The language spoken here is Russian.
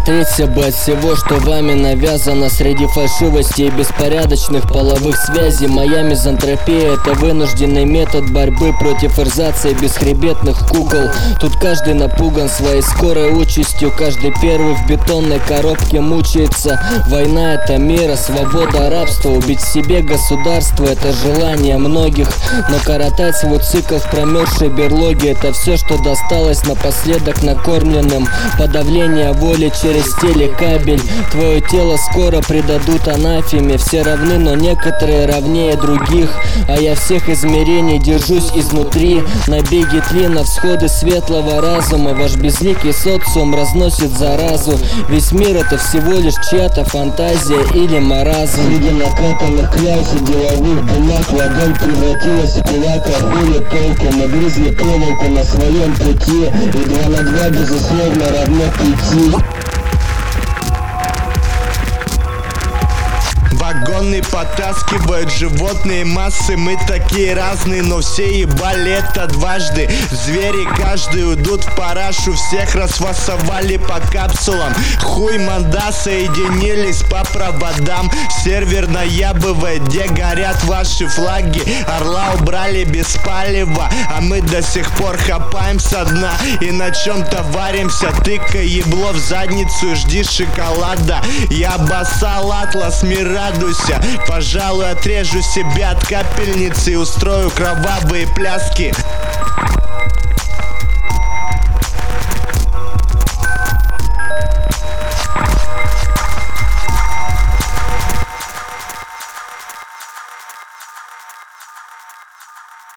Отречься бы от всего, что вами навязано. Среди фальшивости и беспорядочных половых связей моя мизантропия — это вынужденный метод борьбы против эрзаца и бесхребетных кукол. Тут каждый напуган своей скорой участью, каждый первый в бетонной коробке мучается. Война — это мир, а свобода — рабство. Убить в себе государство — это желание многих, но коротать свой цикл в промерзшей берлоге — это все, что досталось напоследок накормленным. Подавление воли через телекабель. Твое тело скоро предадут анафеме. Все равны, но некоторые равнее других, а я всех измерений держусь изнутри. Набеги тли на всходы светлого разума. Ваш безликий социум разносит заразу. Весь мир — это всего лишь чья-то фантазия или маразм. Среди накатанных клятв и деловых бумаг ладонь превратилась в кулак, а хули толку. Мы грызли проволоку на своем пути, и 2 на 2 безусловно равно 5. Вагоны потаскивают животные массы. Мы такие разные, но все ебали это дважды. Звери каждый уйдут в парашу. Всех расфасовали по капсулам. Хуй манда, соединились по проводам. Сервер наябывает, где горят ваши флаги. Орла убрали без палева, а мы до сих пор хапаем со дна и на чем-то варимся. Тыкай ебло в задницу и жди шоколада. Я обоссал атлас, мир радуйся. Пожалуй, отрежу себя от капельницы и устрою кровавые пляски.